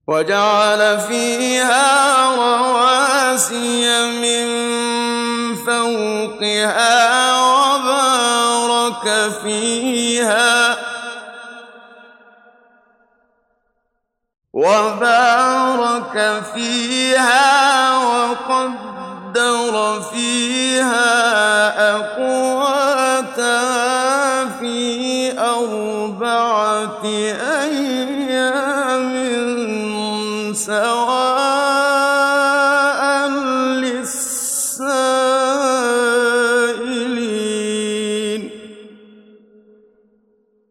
وجعل فيها رواسي من فوقها وبارك فيها وقدر فيها أقواتها في 4 أيام سواء